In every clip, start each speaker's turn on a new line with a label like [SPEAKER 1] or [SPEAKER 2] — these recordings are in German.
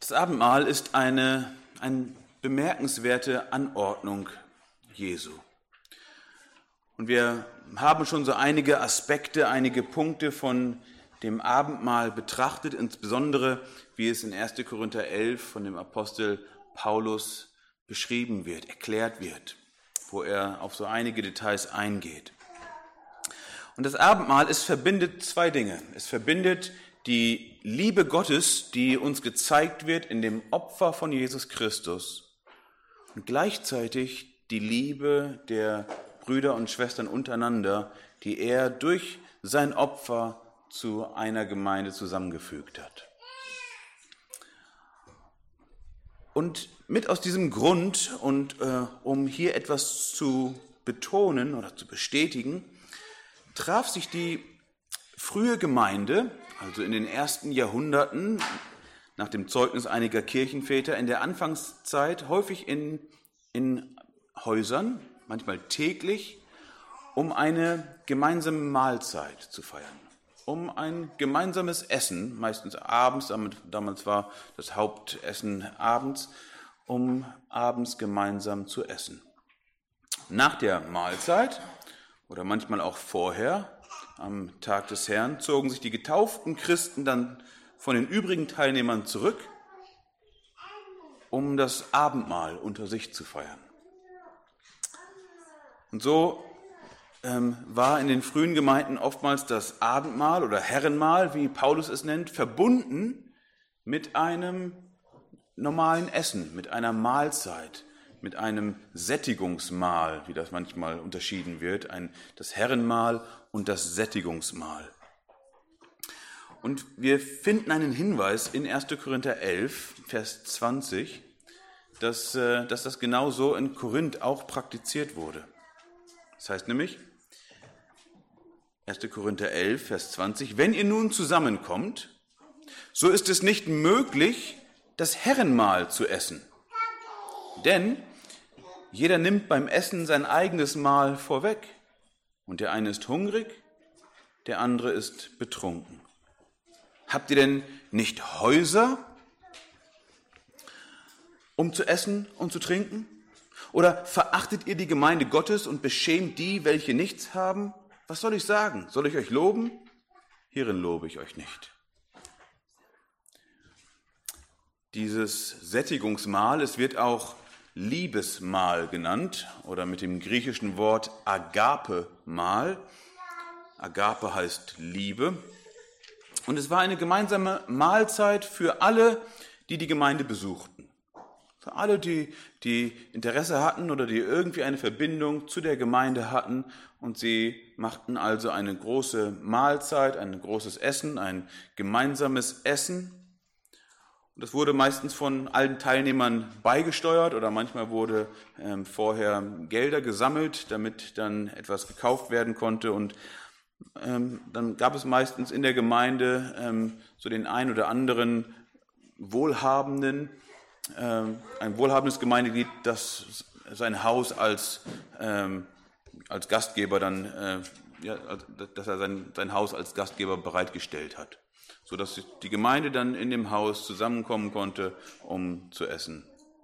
[SPEAKER 1] Das Abendmahl ist eine bemerkenswerte Anordnung Jesu. Und wir haben schon so einige Aspekte, einige Punkte von dem Abendmahl betrachtet, insbesondere wie es in 1. Korinther 11 von dem Apostel Paulus beschrieben wird, erklärt wird, wo er auf so einige Details eingeht. Und das Abendmahl, es verbindet zwei Dinge. Es verbindet die Liebe Gottes, die uns gezeigt wird in dem Opfer von Jesus Christus, und gleichzeitig die Liebe der Brüder und Schwestern untereinander, die er durch sein Opfer zu einer Gemeinde zusammengefügt hat. Und mit aus diesem Grund und um hier etwas zu betonen oder zu bestätigen, traf sich die frühe Gemeinde, also in den ersten Jahrhunderten, nach dem Zeugnis einiger Kirchenväter, in der Anfangszeit häufig in Häusern, manchmal täglich, um eine gemeinsame Mahlzeit zu feiern, um ein gemeinsames Essen, meistens abends, damals war das Hauptessen abends, um abends gemeinsam zu essen. Nach der Mahlzeit oder manchmal auch vorher, am Tag des Herrn, zogen sich die getauften Christen dann von den übrigen Teilnehmern zurück, um das Abendmahl unter sich zu feiern. Und so war in den frühen Gemeinden oftmals das Abendmahl oder Herrenmahl, wie Paulus es nennt, verbunden mit einem normalen Essen, mit einer Mahlzeit, mit einem Sättigungsmahl, wie das manchmal unterschieden wird, das Herrenmahl und das Sättigungsmahl. Und wir finden einen Hinweis in 1. Korinther 11, Vers 20, dass das genau so in Korinth auch praktiziert wurde. Das heißt nämlich, 1. Korinther 11, Vers 20, wenn ihr nun zusammenkommt, so ist es nicht möglich, das Herrenmahl zu essen. Denn jeder nimmt beim Essen sein eigenes Mahl vorweg. Und der eine ist hungrig, der andere ist betrunken. Habt ihr denn nicht Häuser, um zu essen und zu trinken? Oder verachtet ihr die Gemeinde Gottes und beschämt die, welche nichts haben? Was soll ich sagen? Soll ich euch loben? Hierin lobe ich euch nicht. Dieses Sättigungsmahl, es wird auch Liebesmahl genannt oder mit dem griechischen Wort Agape-Mahl. Agape heißt Liebe. Und es war eine gemeinsame Mahlzeit für alle, die die Gemeinde besuchten. Für alle, die Interesse hatten oder die irgendwie eine Verbindung zu der Gemeinde hatten. Und sie machten also eine große Mahlzeit, ein großes Essen, ein gemeinsames Essen. Und das wurde meistens von allen Teilnehmern beigesteuert oder manchmal wurde vorher Gelder gesammelt, damit dann etwas gekauft werden konnte. Und dann gab es meistens in der Gemeinde so den ein oder anderen ein wohlhabendes Gemeindeglied, das sein Haus als Gastgeber dann, dass er sein Haus als Gastgeber bereitgestellt hat, sodass die Gemeinde dann in dem Haus zusammenkommen konnte, um zu essen.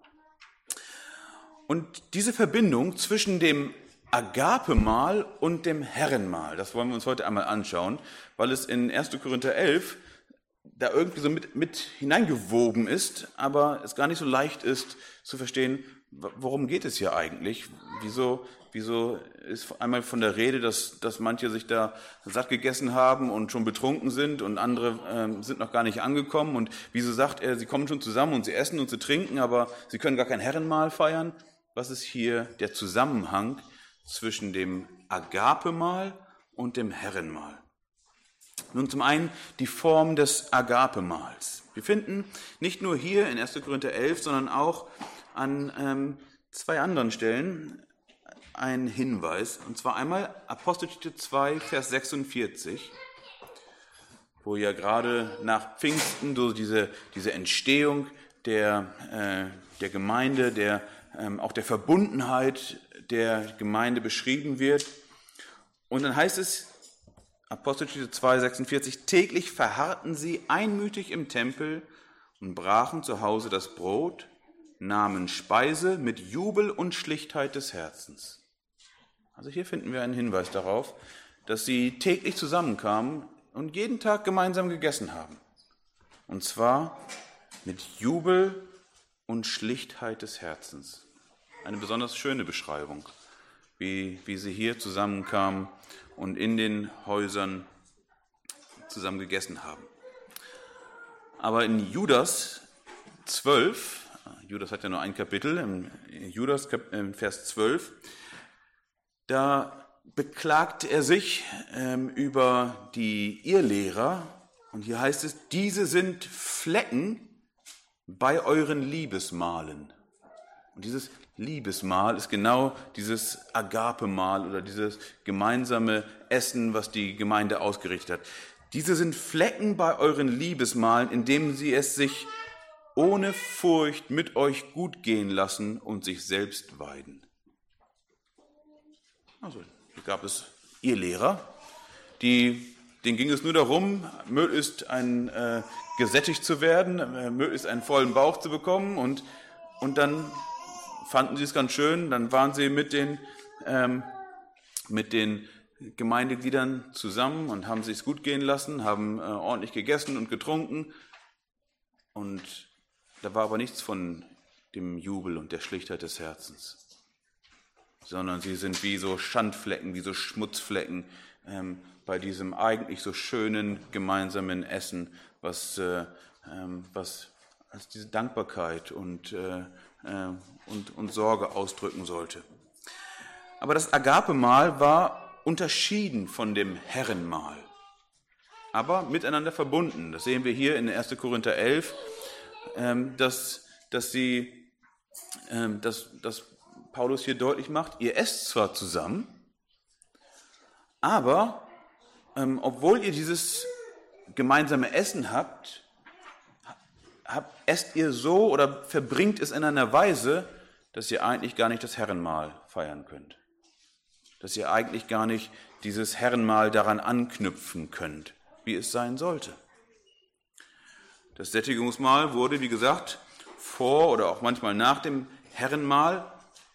[SPEAKER 1] Und diese Verbindung zwischen dem Agape-Mahl und dem Herrenmahl, das wollen wir uns heute einmal anschauen, weil es in 1. Korinther 11 da irgendwie so mit hineingewoben ist, aber es gar nicht so leicht ist zu verstehen, worum geht es hier eigentlich? Wieso ist einmal von der Rede, dass manche sich da satt gegessen haben und schon betrunken sind und andere sind noch gar nicht angekommen? Und wieso sagt er, sie kommen schon zusammen und sie essen und sie trinken, aber sie können gar kein Herrenmahl feiern? Was ist hier der Zusammenhang zwischen dem Agape-Mahl und dem Herrenmahl? Nun zum einen die Form des Agape-Mahls. Wir finden nicht nur hier in 1. Korinther 11, sondern auch an zwei anderen Stellen einen Hinweis. Und zwar einmal Apostelgeschichte 2, Vers 46, wo ja gerade nach Pfingsten so diese Entstehung der Gemeinde, auch der Verbundenheit der Gemeinde beschrieben wird. Und dann heißt es, Apostelgeschichte 2, 46, täglich verharrten sie einmütig im Tempel und brachen zu Hause das Brot, nahmen Speise mit Jubel und Schlichtheit des Herzens. Also hier finden wir einen Hinweis darauf, dass sie täglich zusammenkamen und jeden Tag gemeinsam gegessen haben. Und zwar mit Jubel und Schlichtheit des Herzens. Eine besonders schöne Beschreibung, wie sie hier zusammenkamen und in den Häusern zusammen gegessen haben. Aber in Judas 12, Judas hat ja nur ein Kapitel, in Judas Vers 12, da beklagt er sich über die Irrlehrer. Und hier heißt es, diese sind Flecken bei euren Liebesmahlen. Und dieses Liebesmahl ist genau dieses Agape-Mahl oder dieses gemeinsame Essen, was die Gemeinde ausgerichtet hat. Diese sind Flecken bei euren Liebesmahlen, indem sie es sich ohne Furcht mit euch gut gehen lassen und sich selbst weiden. Also hier gab es Irrlehrer, denen ging es nur darum, möglichst gesättigt zu werden, möglichst einen vollen Bauch zu bekommen und dann fanden sie es ganz schön, dann waren sie mit den Gemeindegliedern zusammen und haben sich es gut gehen lassen, haben ordentlich gegessen und getrunken und da war aber nichts von dem Jubel und der Schlichtheit des Herzens, sondern sie sind wie so Schandflecken, wie so Schmutzflecken bei diesem eigentlich so schönen gemeinsamen Essen, was als diese Dankbarkeit und Sorge ausdrücken sollte. Aber das Agape-Mahl war unterschieden von dem Herrenmahl, aber miteinander verbunden. Das sehen wir hier in 1. Korinther 11, dass Paulus hier deutlich macht, ihr esst zwar zusammen, aber obwohl ihr dieses gemeinsame Essen habt, esst ihr so oder verbringt es in einer Weise, dass ihr eigentlich gar nicht das Herrenmahl feiern könnt. Dass ihr eigentlich gar nicht dieses Herrenmahl daran anknüpfen könnt, wie es sein sollte. Das Sättigungsmahl wurde, wie gesagt, vor oder auch manchmal nach dem Herrenmahl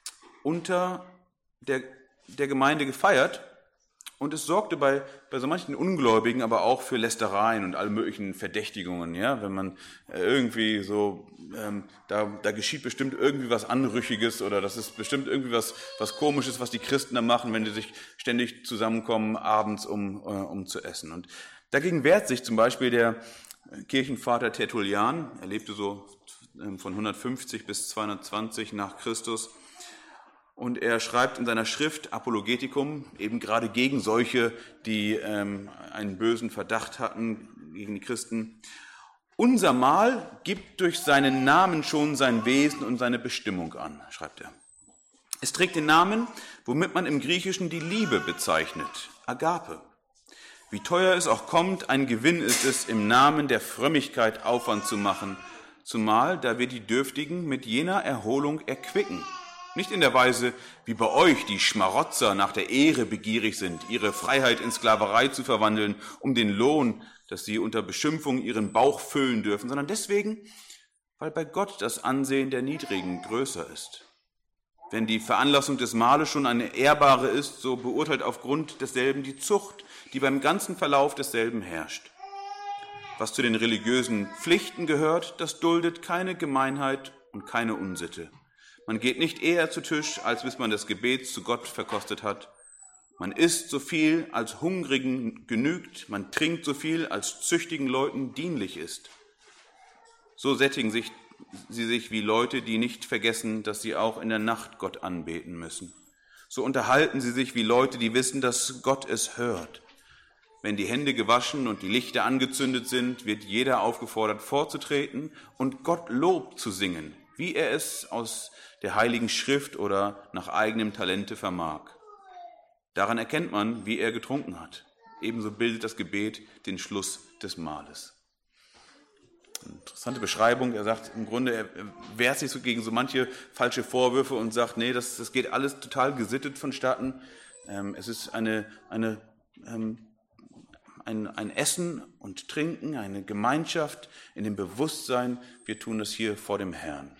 [SPEAKER 1] unter der Gemeinde gefeiert. Und es sorgte bei so manchen Ungläubigen aber auch für Lästereien und alle möglichen Verdächtigungen. Ja? Wenn man irgendwie so, da geschieht bestimmt irgendwie was Anrüchiges oder das ist bestimmt irgendwie was Komisches, was die Christen da machen, wenn die sich ständig zusammenkommen abends, um zu essen. Und dagegen wehrt sich zum Beispiel der Kirchenvater Tertullian. Er lebte so von 150 bis 220 nach Christus. Und er schreibt in seiner Schrift Apologetikum eben gerade gegen solche, die einen bösen Verdacht hatten gegen die Christen. Unser Mahl gibt durch seinen Namen schon sein Wesen und seine Bestimmung an, schreibt er. Es trägt den Namen, womit man im Griechischen die Liebe bezeichnet, Agape. Wie teuer es auch kommt, ein Gewinn ist es, im Namen der Frömmigkeit Aufwand zu machen, zumal da wir die Dürftigen mit jener Erholung erquicken. Nicht in der Weise, wie bei euch die Schmarotzer nach der Ehre begierig sind, ihre Freiheit in Sklaverei zu verwandeln, um den Lohn, dass sie unter Beschimpfung ihren Bauch füllen dürfen, sondern deswegen, weil bei Gott das Ansehen der Niedrigen größer ist. Wenn die Veranlassung des Mahles schon eine ehrbare ist, so beurteilt aufgrund desselben die Zucht, die beim ganzen Verlauf desselben herrscht. Was zu den religiösen Pflichten gehört, das duldet keine Gemeinheit und keine Unsitte. Man geht nicht eher zu Tisch, als bis man das Gebet zu Gott verkostet hat. Man isst so viel, als Hungrigen genügt. Man trinkt so viel, als züchtigen Leuten dienlich ist. So sättigen sie sich wie Leute, die nicht vergessen, dass sie auch in der Nacht Gott anbeten müssen. So unterhalten sie sich wie Leute, die wissen, dass Gott es hört. Wenn die Hände gewaschen und die Lichter angezündet sind, wird jeder aufgefordert, vorzutreten und Gott Lob zu singen, wie er es aus der Heiligen Schrift oder nach eigenem Talente vermag. Daran erkennt man, wie er getrunken hat. Ebenso bildet das Gebet den Schluss des Mahles. Interessante Beschreibung. Er sagt im Grunde, er wehrt sich so gegen so manche falsche Vorwürfe und sagt, nee, das geht alles total gesittet vonstatten. Es ist eine ein Essen und Trinken, eine Gemeinschaft in dem Bewusstsein, wir tun das hier vor dem Herrn.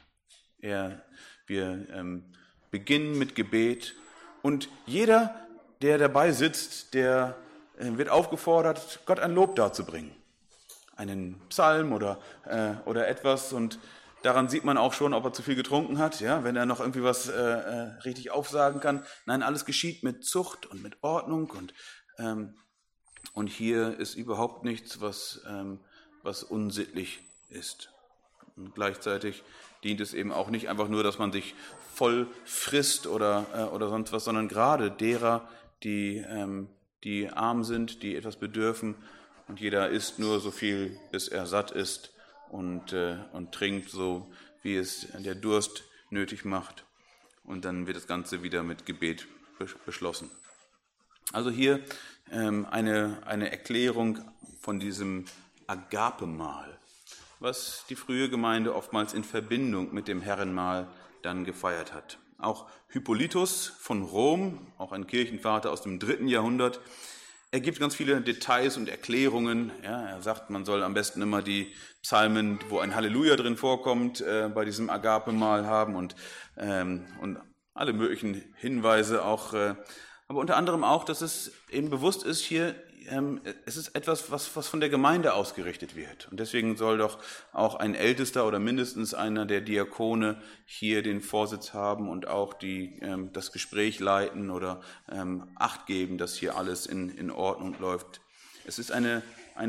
[SPEAKER 1] Wir beginnen mit Gebet und jeder, der dabei sitzt, der wird aufgefordert, Gott ein Lob darzubringen. Einen Psalm oder etwas, und daran sieht man auch schon, ob er zu viel getrunken hat, ja, wenn er noch irgendwie was richtig aufsagen kann. Nein, alles geschieht mit Zucht und mit Ordnung und hier ist überhaupt nichts, was unsittlich ist. Und gleichzeitig dient es eben auch nicht einfach nur, dass man sich voll frisst oder sonst was, sondern gerade derer, die arm sind, die etwas bedürfen, und jeder isst nur so viel, bis er satt ist und trinkt so, wie es der Durst nötig macht. Und dann wird das Ganze wieder mit Gebet beschlossen. Also hier eine Erklärung von diesem Agapemahl, was die frühe Gemeinde oftmals in Verbindung mit dem Herrenmahl dann gefeiert hat. Auch Hippolytus von Rom, auch ein Kirchenvater aus dem 3. Jahrhundert, er gibt ganz viele Details und Erklärungen. Ja, er sagt, man soll am besten immer die Psalmen, wo ein Halleluja drin vorkommt, bei diesem Agapemahl haben und alle möglichen Hinweise auch. Aber unter anderem auch, dass es eben bewusst ist hier, es ist etwas, was von der Gemeinde ausgerichtet wird. Und deswegen soll doch auch ein Ältester oder mindestens einer der Diakone hier den Vorsitz haben und auch das Gespräch leiten oder Acht geben, dass hier alles in Ordnung läuft. Es ist eine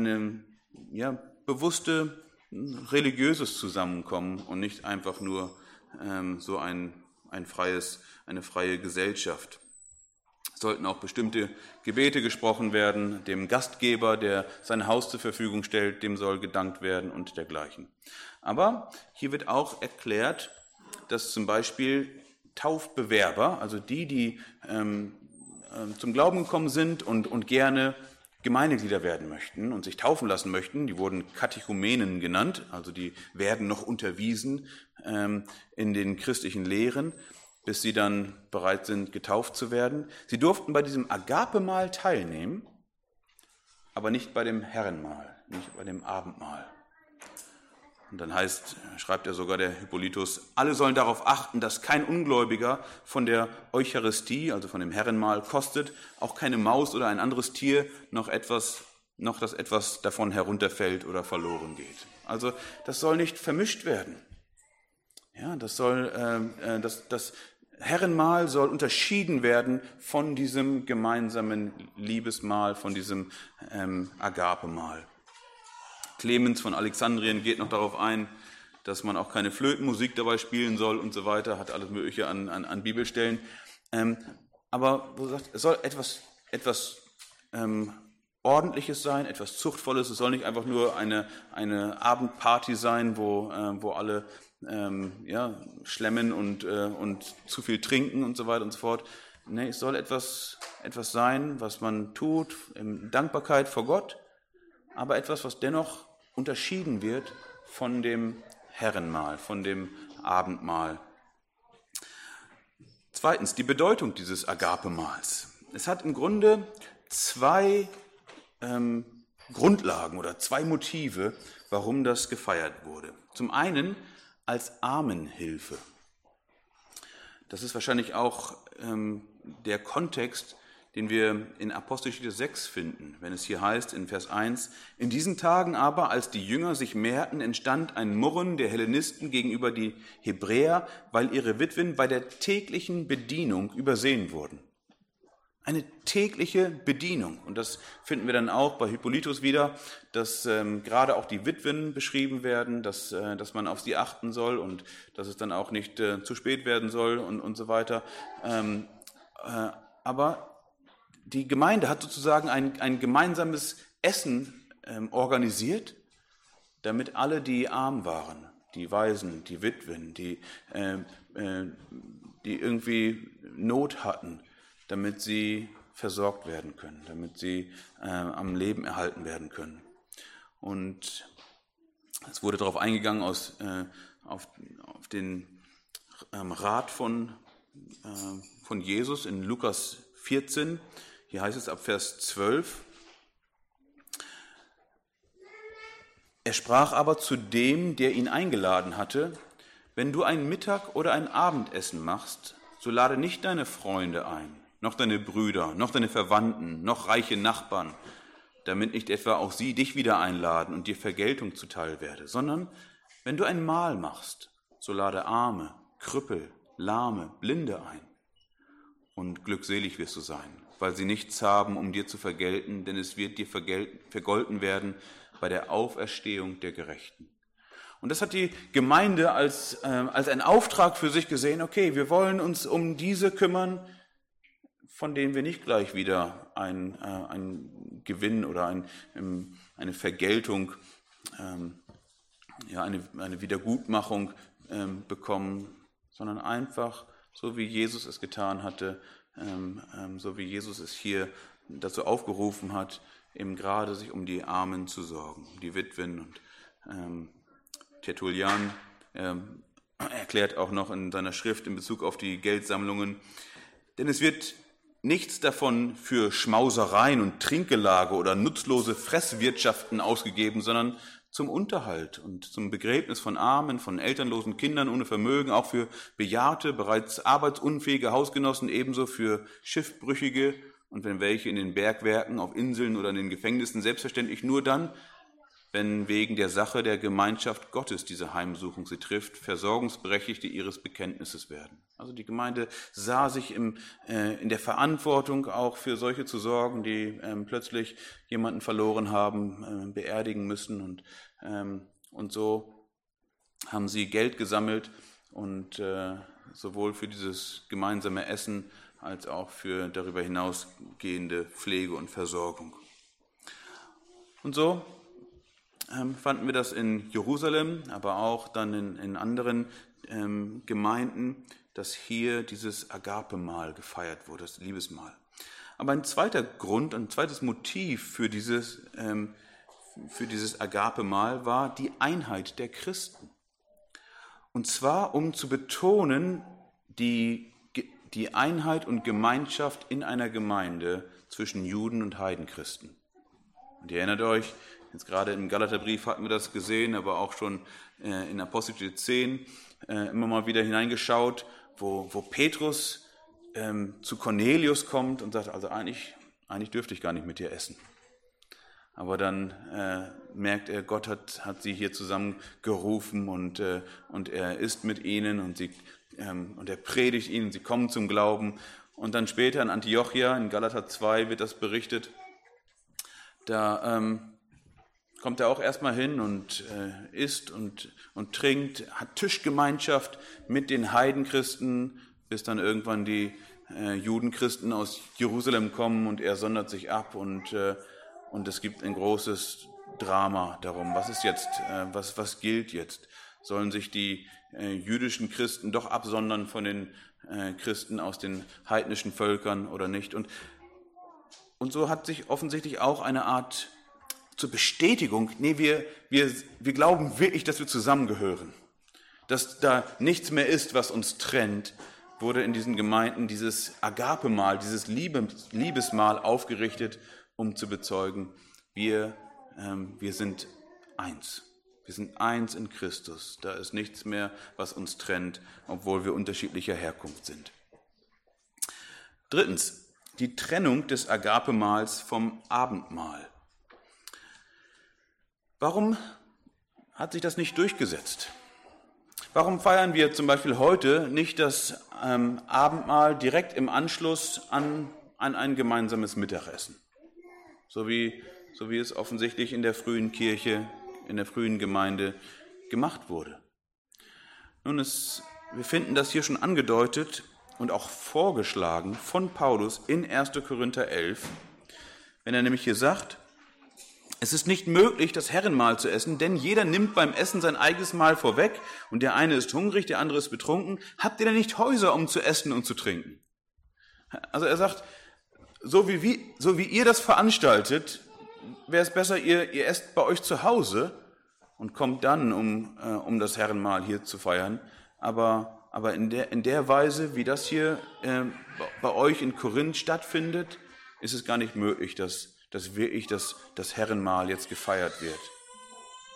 [SPEAKER 1] bewusste religiöses Zusammenkommen und nicht einfach nur so eine freie Gesellschaft. Sollten auch bestimmte Gebete gesprochen werden, dem Gastgeber, der sein Haus zur Verfügung stellt, dem soll gedankt werden und dergleichen. Aber hier wird auch erklärt, dass zum Beispiel Taufbewerber, also die zum Glauben gekommen sind und gerne Gemeindeglieder werden möchten und sich taufen lassen möchten, die wurden Katechumenen genannt, also die werden noch unterwiesen in den christlichen Lehren, bis sie dann bereit sind, getauft zu werden. Sie durften bei diesem Agapemahl teilnehmen, aber nicht bei dem Herrenmahl, nicht bei dem Abendmahl. Und dann schreibt er sogar, der Hippolytus, alle sollen darauf achten, dass kein Ungläubiger von der Eucharistie, also von dem Herrenmahl, kostet, auch keine Maus oder ein anderes Tier, noch dass etwas davon herunterfällt oder verloren geht. Also das soll nicht vermischt werden. Ja, das Herrenmahl soll unterschieden werden von diesem gemeinsamen Liebesmahl, von diesem Agapemahl. Clemens von Alexandrien geht noch darauf ein, dass man auch keine Flötenmusik dabei spielen soll und so weiter, hat alles Mögliche an Bibelstellen. Aber wo sagt, es soll etwas Ordentliches sein, etwas Zuchtvolles. Es soll nicht einfach nur eine Abendparty sein, wo alle schlemmen und zu viel trinken und so weiter und so fort. Nee, es soll etwas sein, was man tut in Dankbarkeit vor Gott, aber etwas, was dennoch unterschieden wird von dem Herrenmahl, von dem Abendmahl. Zweitens, die Bedeutung dieses Agapemahls. Es hat im Grunde zwei Grundlagen oder zwei Motive, warum das gefeiert wurde. Zum einen als Armenhilfe. Das ist wahrscheinlich auch der Kontext, den wir in Apostelgeschichte 6 finden, wenn es hier heißt in Vers 1, in diesen Tagen aber, als die Jünger sich mehrten, entstand ein Murren der Hellenisten gegenüber die Hebräer, weil ihre Witwen bei der täglichen Bedienung übersehen wurden. Eine tägliche Bedienung. Und das finden wir dann auch bei Hippolytus wieder, dass gerade auch die Witwen beschrieben werden, dass man auf sie achten soll und dass es dann auch nicht zu spät werden soll und so weiter. Aber die Gemeinde hat sozusagen ein gemeinsames Essen organisiert, damit alle, die arm waren, die Waisen, die Witwen, die irgendwie Not hatten, damit sie versorgt werden können, damit sie am Leben erhalten werden können. Und es wurde darauf eingegangen auf den Rat von Jesus in Lukas 14. Hier heißt es ab Vers 12, Er sprach aber zu dem, der ihn eingeladen hatte: Wenn du ein Mittag- oder ein Abendessen machst, so lade nicht deine Freunde ein, noch deine Brüder, noch deine Verwandten, noch reiche Nachbarn, damit nicht etwa auch sie dich wieder einladen und dir Vergeltung zuteil werde, sondern wenn du ein Mahl machst, so lade Arme, Krüppel, Lahme, Blinde ein. Und glückselig wirst du sein, weil sie nichts haben, um dir zu vergelten, denn es wird dir vergolten werden bei der Auferstehung der Gerechten. Und das hat die Gemeinde als einen Auftrag für sich gesehen: Okay, wir wollen uns um diese kümmern, von denen wir nicht gleich wieder ein Gewinn oder eine Vergeltung, eine Wiedergutmachung bekommen, sondern einfach, so wie Jesus es getan hatte, so wie Jesus es hier dazu aufgerufen hat, eben gerade sich um die Armen zu sorgen, um die Witwen. Und Tertullian erklärt auch noch in seiner Schrift in Bezug auf die Geldsammlungen: Denn es wird nichts davon für Schmausereien und Trinkgelage oder nutzlose Fresswirtschaften ausgegeben, sondern zum Unterhalt und zum Begräbnis von Armen, von elternlosen Kindern ohne Vermögen, auch für bejahrte, bereits arbeitsunfähige Hausgenossen, ebenso für Schiffbrüchige und wenn welche in den Bergwerken, auf Inseln oder in den Gefängnissen, selbstverständlich nur dann, wenn wegen der Sache der Gemeinschaft Gottes diese Heimsuchung sie trifft, Versorgungsberechtigte ihres Bekenntnisses werden. Also die Gemeinde sah sich in der Verantwortung, auch für solche zu sorgen, die plötzlich jemanden verloren haben, beerdigen müssen. Und so haben sie Geld gesammelt und sowohl für dieses gemeinsame Essen als auch für darüber hinausgehende Pflege und Versorgung. Und so fanden wir das in Jerusalem, aber auch dann in anderen Gemeinden, dass hier dieses Agape-Mahl gefeiert wurde, das Liebesmahl. Aber ein zweiter Grund, ein zweites Motiv für dieses Agape-Mahl war die Einheit der Christen. Und zwar, um zu betonen, die Einheit und Gemeinschaft in einer Gemeinde zwischen Juden und Heidenchristen. Und ihr erinnert euch, jetzt gerade im Galaterbrief hatten wir das gesehen, aber auch schon in Apostelgeschichte 10 immer mal wieder hineingeschaut, wo Petrus zu Cornelius kommt und sagt: Also eigentlich dürfte ich gar nicht mit dir essen. Aber dann merkt er, Gott hat sie hier zusammengerufen und er ist mit ihnen und er predigt ihnen, sie kommen zum Glauben. Und dann später in Antiochia, in Galater 2 wird das berichtet, da kommt er auch erstmal hin und isst und trinkt, hat Tischgemeinschaft mit den Heidenchristen, bis dann irgendwann die Judenchristen aus Jerusalem kommen und er sondert sich ab und es gibt ein großes Drama darum. Was ist jetzt, was gilt jetzt? Sollen sich die jüdischen Christen doch absondern von den Christen aus den heidnischen Völkern oder nicht? Und so hat sich offensichtlich auch eine Art zur Bestätigung, wir glauben wirklich, dass wir zusammengehören, dass da nichts mehr ist, was uns trennt, wurde in diesen Gemeinden dieses Agape-Mahl, dieses Liebesmahl aufgerichtet, um zu bezeugen, wir sind eins. Wir sind eins in Christus. Da ist nichts mehr, was uns trennt, obwohl wir unterschiedlicher Herkunft sind. Drittens, die Trennung des Agape-Mahls vom Abendmahl. Warum hat sich das nicht durchgesetzt? Warum feiern wir zum Beispiel heute nicht das Abendmahl direkt im Anschluss an ein gemeinsames Mittagessen? So wie es offensichtlich in der frühen Kirche, in der frühen Gemeinde gemacht wurde. Nun, wir finden das hier schon angedeutet und auch vorgeschlagen von Paulus in 1. Korinther 11, wenn er nämlich hier sagt: Es ist nicht möglich, das Herrenmahl zu essen, denn jeder nimmt beim Essen sein eigenes Mahl vorweg und der eine ist hungrig, der andere ist betrunken. Habt ihr denn nicht Häuser, um zu essen und zu trinken? Also er sagt, so wie ihr das veranstaltet, wäre es besser, ihr esst bei euch zu Hause und kommt dann, um das Herrenmahl hier zu feiern. Aber in der Weise, wie das hier bei euch in Korinth stattfindet, ist es gar nicht möglich, dass wirklich das Herrenmahl jetzt gefeiert wird.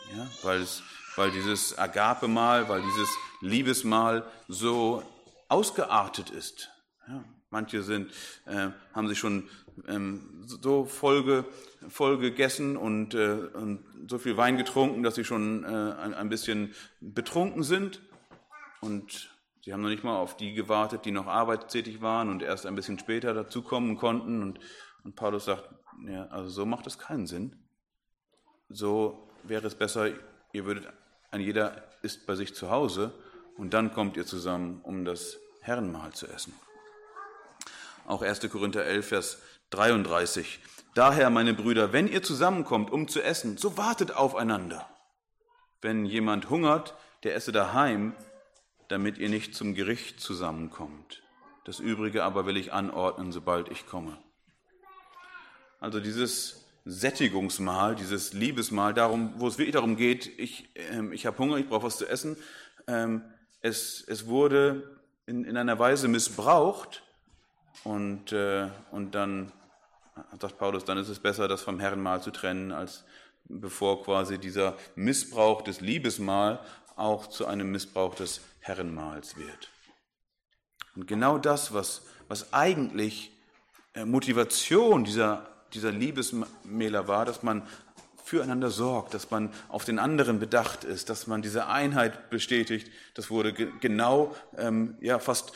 [SPEAKER 1] Ja, weil dieses Agape-Mahl, weil dieses Liebesmahl so ausgeartet ist. Ja, manche haben sich schon so voll gegessen und so viel Wein getrunken, dass sie schon ein bisschen betrunken sind. Und sie haben noch nicht mal auf die gewartet, die noch arbeitstätig waren und erst ein bisschen später dazukommen konnten. Und Paulus sagt, ja, also so macht es keinen Sinn. So wäre es besser, jeder isst bei sich zu Hause und dann kommt ihr zusammen, um das Herrenmahl zu essen. Auch 1. Korinther 11, Vers 33. Daher, meine Brüder, wenn ihr zusammenkommt, um zu essen, so wartet aufeinander. Wenn jemand hungert, der esse daheim, damit ihr nicht zum Gericht zusammenkommt. Das Übrige aber will ich anordnen, sobald ich komme. Also dieses Sättigungsmahl, dieses Liebesmahl, wo es wirklich darum geht, ich habe Hunger, ich brauche was zu essen. Es wurde in einer Weise missbraucht und dann sagt Paulus, dann ist es besser, das vom Herrenmahl zu trennen, als bevor quasi dieser Missbrauch des Liebesmahl auch zu einem Missbrauch des Herrenmahls wird. Und genau das, was eigentlich Motivation dieser Liebesmähler war, dass man füreinander sorgt, dass man auf den anderen bedacht ist, dass man diese Einheit bestätigt, das wurde genau fast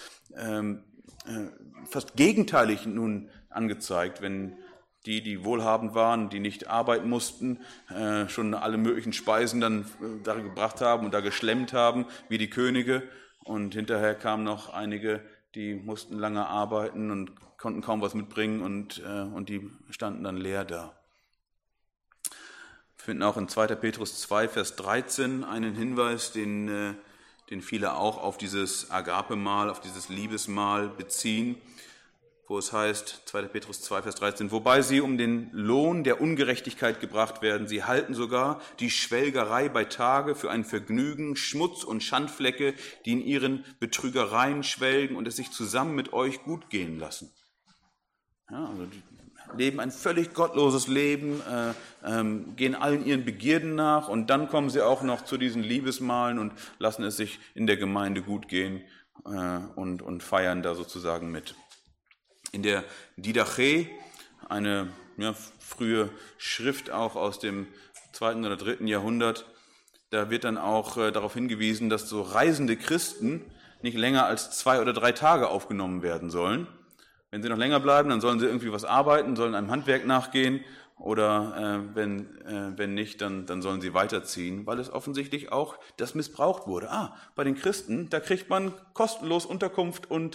[SPEAKER 1] gegenteilig nun angezeigt, wenn die wohlhabend waren, die nicht arbeiten mussten, schon alle möglichen Speisen dann da gebracht haben und da geschlemmt haben, wie die Könige. Und hinterher kamen noch einige, die mussten lange arbeiten und konnten kaum was mitbringen und die standen dann leer da. Wir finden auch in 2. Petrus 2, Vers 13 einen Hinweis, den viele auch auf dieses Agape-Mahl, auf dieses Liebesmahl beziehen, wo es heißt, 2. Petrus 2, Vers 13, wobei sie um den Lohn der Ungerechtigkeit gebracht werden. Sie halten sogar die Schwelgerei bei Tage für ein Vergnügen, Schmutz und Schandflecke, die in ihren Betrügereien schwelgen und es sich zusammen mit euch gut gehen lassen. Ja, also die leben ein völlig gottloses Leben, gehen allen ihren Begierden nach und dann kommen sie auch noch zu diesen Liebesmahlen und lassen es sich in der Gemeinde gut gehen und feiern da sozusagen mit. In der Didache, eine frühe Schrift auch aus dem 2. oder 3. Jahrhundert, da wird dann auch darauf hingewiesen, dass so reisende Christen nicht länger als 2 oder 3 Tage aufgenommen werden sollen. Wenn sie noch länger bleiben, dann sollen sie irgendwie was arbeiten, sollen einem Handwerk nachgehen oder wenn nicht, dann sollen sie weiterziehen, weil es offensichtlich auch das missbraucht wurde. Bei den Christen, da kriegt man kostenlos Unterkunft und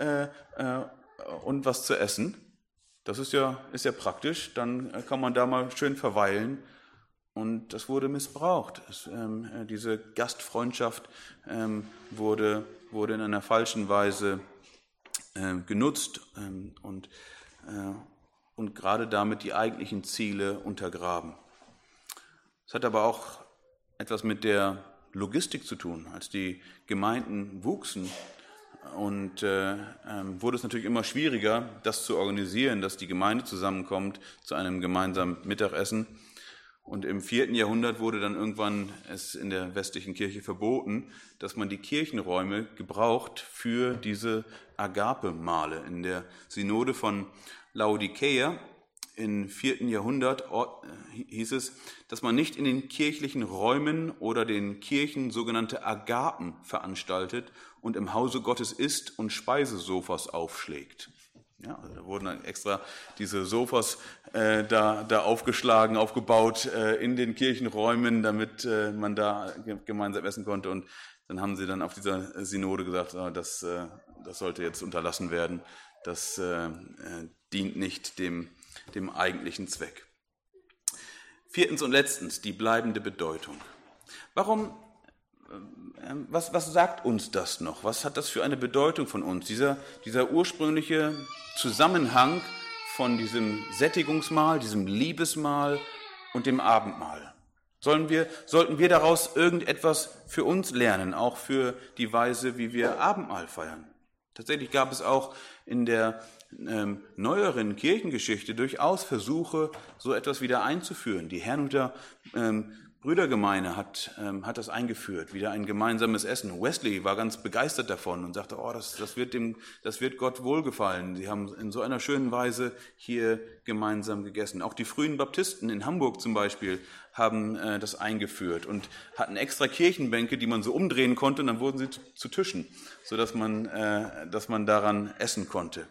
[SPEAKER 1] was zu essen. Das ist ja praktisch, dann kann man da mal schön verweilen. Und das wurde missbraucht. Diese Gastfreundschaft wurde in einer falschen Weise genutzt und gerade damit die eigentlichen Ziele untergraben. Es hat aber auch etwas mit der Logistik zu tun. Als die Gemeinden wuchsen, und wurde es natürlich immer schwieriger, das zu organisieren, dass die Gemeinde zusammenkommt zu einem gemeinsamen Mittagessen. Und im 4. Jahrhundert wurde dann irgendwann es in der westlichen Kirche verboten, dass man die Kirchenräume gebraucht für diese Agape-Mahle. In der Synode von Laodicea im 4. Jahrhundert hieß es, dass man nicht in den kirchlichen Räumen oder den Kirchen sogenannte Agapen veranstaltet und im Hause Gottes isst und Speisesofas aufschlägt. Ja, also da wurden dann extra diese Sofas da aufgeschlagen, aufgebaut in den Kirchenräumen, damit man da gemeinsam essen konnte. Und dann haben sie dann auf dieser Synode gesagt, das sollte jetzt unterlassen werden. Das dient nicht dem eigentlichen Zweck. 4. und letztens, die bleibende Bedeutung. Warum? Was sagt uns das noch? Was hat das für eine Bedeutung von uns? Dieser ursprüngliche Zusammenhang von diesem Sättigungsmahl, diesem Liebesmahl und dem Abendmahl. Sollten wir daraus irgendetwas für uns lernen, auch für die Weise, wie wir Abendmahl feiern? Tatsächlich gab es auch in der neueren Kirchengeschichte durchaus Versuche, so etwas wieder einzuführen. Die Herrnhuter Brüdergemeine hat das eingeführt, wieder ein gemeinsames Essen. Wesley war ganz begeistert davon und sagte, das wird Gott wohlgefallen. Sie haben in so einer schönen Weise hier gemeinsam gegessen. Auch die frühen Baptisten in Hamburg zum Beispiel haben das eingeführt und hatten extra Kirchenbänke, die man so umdrehen konnte, und dann wurden sie zu Tischen, sodass man daran essen konnte.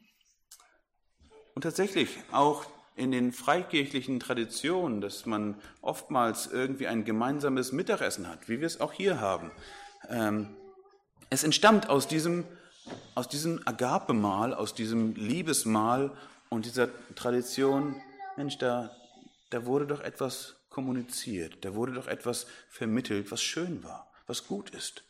[SPEAKER 1] Und tatsächlich auch in den freikirchlichen Traditionen, dass man oftmals irgendwie ein gemeinsames Mittagessen hat, wie wir es auch hier haben. Es entstammt aus diesem Agape-Mahl, aus diesem Liebesmahl und dieser Tradition, Mensch, da wurde doch etwas kommuniziert, da wurde doch etwas vermittelt, was schön war, was gut ist.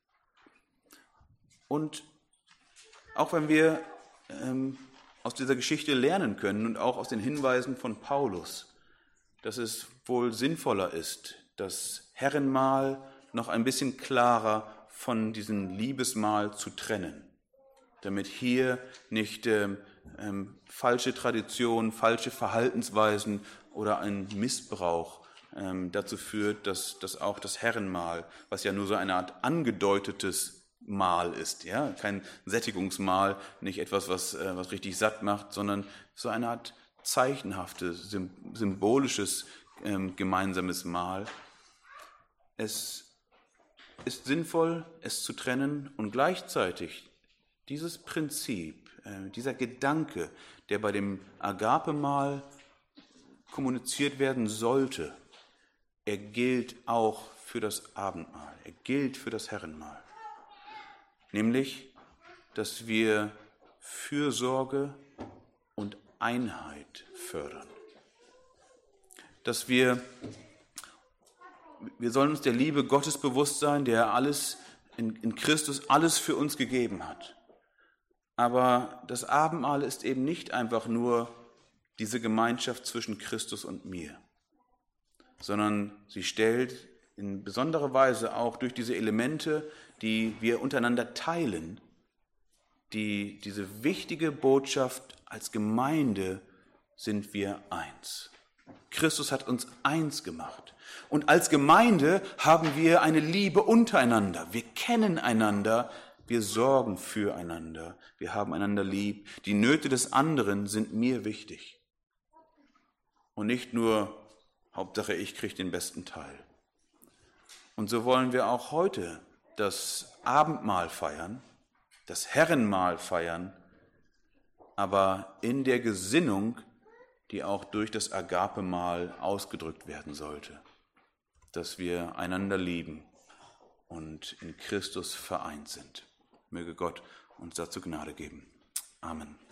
[SPEAKER 1] Und auch wenn wir aus dieser Geschichte lernen können und auch aus den Hinweisen von Paulus, dass es wohl sinnvoller ist, das Herrenmahl noch ein bisschen klarer von diesem Liebesmahl zu trennen, damit hier nicht falsche Traditionen, falsche Verhaltensweisen oder ein Missbrauch dazu führt, dass auch das Herrenmahl, was ja nur so eine Art angedeutetes Mahl ist, ja, kein Sättigungsmahl, nicht etwas, was richtig satt macht, sondern so eine Art zeichenhaftes, symbolisches gemeinsames Mahl. Es ist sinnvoll, es zu trennen und gleichzeitig dieses Prinzip, dieser Gedanke, der bei dem Agape-Mahl kommuniziert werden sollte, er gilt auch für das Abendmahl, er gilt für das Herrenmahl. Nämlich, dass wir Fürsorge und Einheit fördern. Dass wir sollen uns der Liebe Gottes bewusst sein, der alles in Christus alles für uns gegeben hat. Aber das Abendmahl ist eben nicht einfach nur diese Gemeinschaft zwischen Christus und mir, sondern sie stellt in besonderer Weise auch durch diese Elemente, die wir untereinander teilen, diese wichtige Botschaft, als Gemeinde sind wir eins. Christus hat uns eins gemacht. Und als Gemeinde haben wir eine Liebe untereinander. Wir kennen einander, wir sorgen füreinander, wir haben einander lieb. Die Nöte des anderen sind mir wichtig. Und nicht nur, Hauptsache ich kriege den besten Teil. Und so wollen wir auch heute das Abendmahl feiern, das Herrenmahl feiern, aber in der Gesinnung, die auch durch das Agape-Mahl ausgedrückt werden sollte, dass wir einander lieben und in Christus vereint sind. Möge Gott uns dazu Gnade geben. Amen.